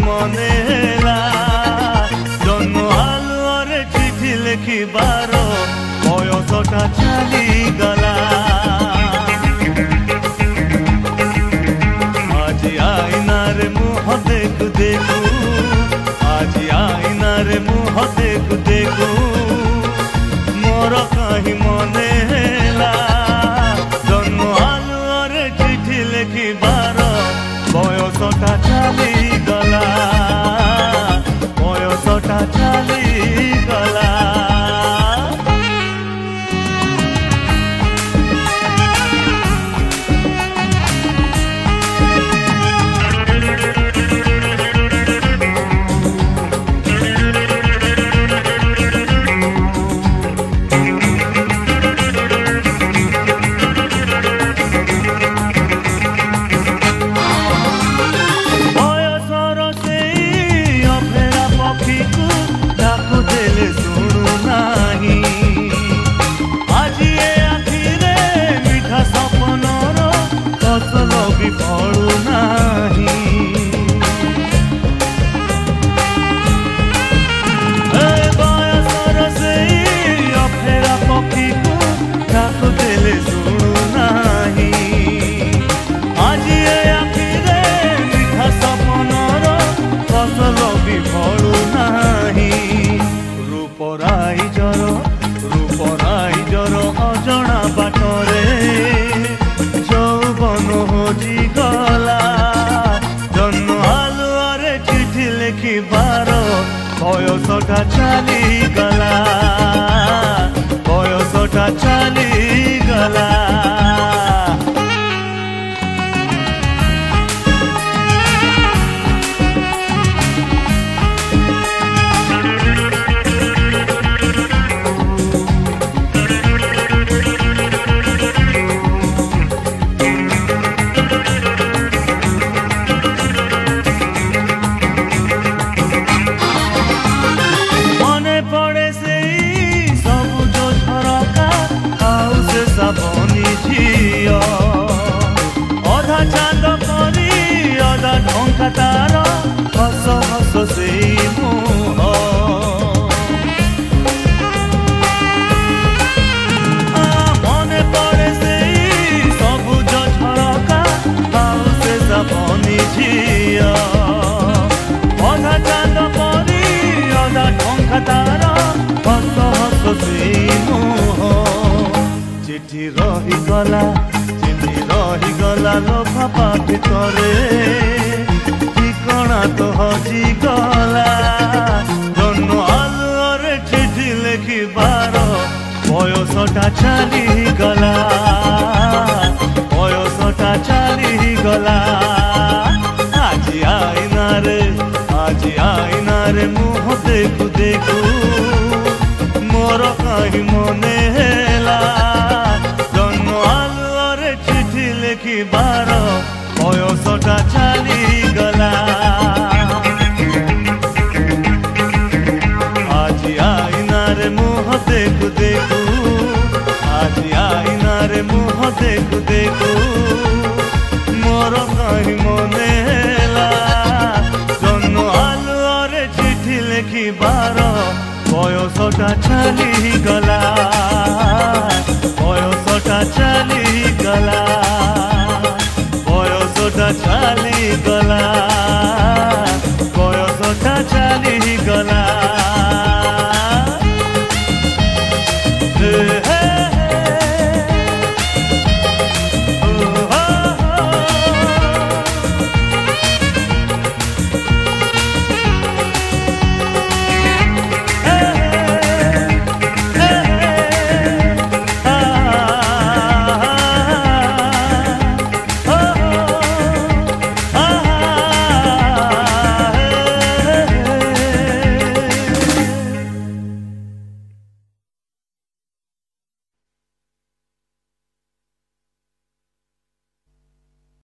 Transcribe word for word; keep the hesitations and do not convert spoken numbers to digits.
मने हेला जन्म आलुरे चिठी लिखिबार बयसटा चली गला आज आईनार मुह देखु देखु आज आईनार मुह देखु देखु मोर कहीं मने हेला जन्म आलुरे चिठी लिखिबार बयसटा चली गला बयसटा चली गला रूपराई जर रूपराई जर अजणा बाटरे यौवन होजी गला जन्म आलुरे चिठी लिखिबार बयसटा चली गला बयसटा चली गला अधा चांद परी अधा ढंका तार हस हस से मुह मने पड़े से सबुज झरका आउ से साबनी झिया अधा चांद परी अधा ढंका तार हस हस से मुह चिठी रही गला चिठी रही गला लफाफा भितरे ठिकଣା तो हजी गला जन्म आलुरे चिठी लिखिबार बयसटा चली गला बयसटा चली गला आज आईनारे आज आईनारे मुह देखु देखु मोर कहीं मने हेला लिखिबार बयसटा चली गला आज आईनार मुह देखु देखु आज आईनार मुह देखु देखु मोर कहीं मने हेला जन्म आलुरे चिठी लिखिबार बयसटा चली गला बयसटा चली गला बयसटा चली गला।